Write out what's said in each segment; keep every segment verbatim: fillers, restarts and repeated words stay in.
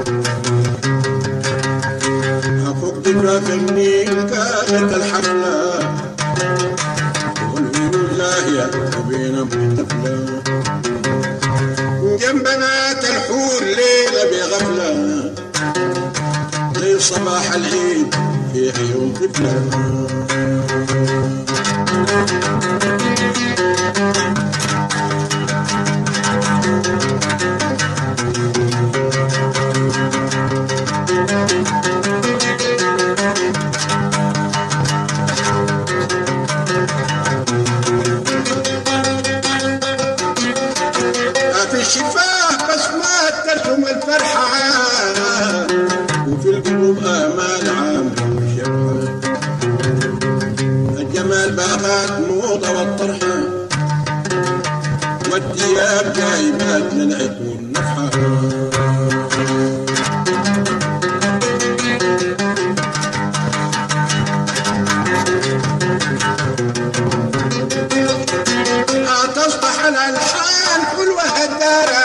فوق ذكرى في النيل كانت الحفلة والعيون لاهية وبينا محتفلة جنب بنات الحور ليلة بغفلة زي صباح العيد في عيون طفلة في الشفاه بسمات ترسم الفرحة وفي القلوب آمال عام شبحة الجمال باغات موضة والطرحة والدياب جايبات للعيد والنفحة تصبح الألحان حلوة هدارة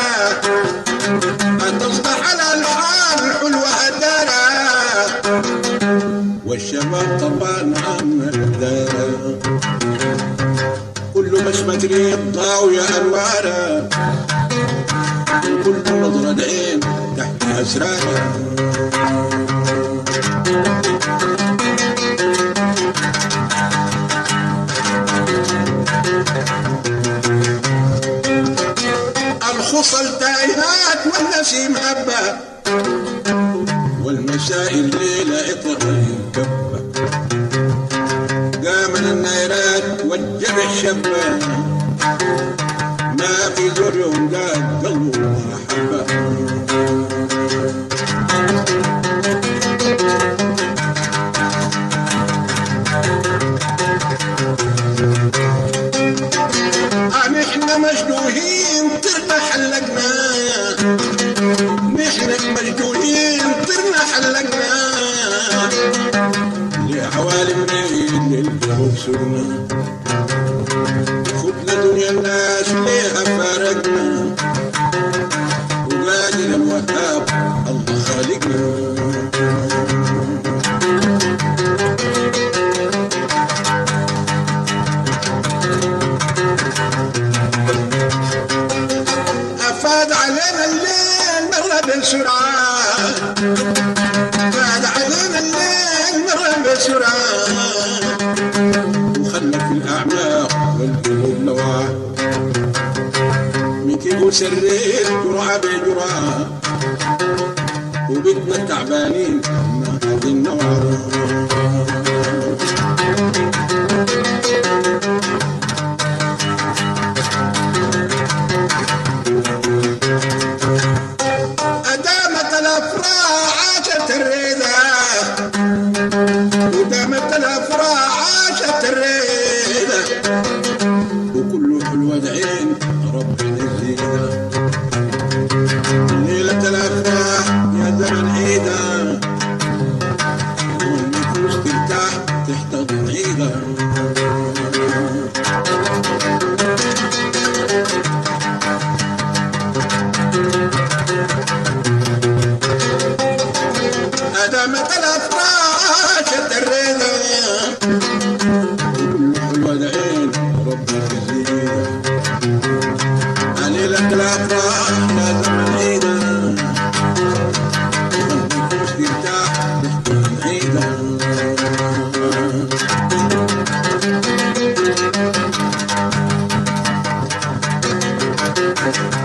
تصبح الألحان حلوة هدارة والشباب طبعا عم الدارة كله بسمة ريح ضاوية أنوارة وكل نظرة عين تحت أسرارة الخصل تايهات والنسيم هبة والمساء الليلة اطلق الكبة قام النيرات والجرح شبة ما في زر وقاد قلبه محبة نحن مجنوهين طرنا حلقنا نحن مجنوهين طرنا حلقنا لعوالم للجو سرنا خدنا دنيا الناس ليها فارقنا وقادر الوهاب الله خالقنا فاد علينا الليل مرة بسرعة فاد علينا الليل مرة بسرعة وخلى في الأعماق والقلوب لواح ميكي وسريت جرعة بجرعة وبيتنا تعبانين ما هذه النوعة ودامت الافراح عاشت الريده وكله حلوه عين ربنا يزيدها ليله الافراح يا زمن عيده والنفوس ترتاح تحتضن عيدها دامت الافراح الدريده وكل حلوه العين ربنا يزيدها ليله الافراح يا زمن عيدها والنفوس ترتاح تحت عيدها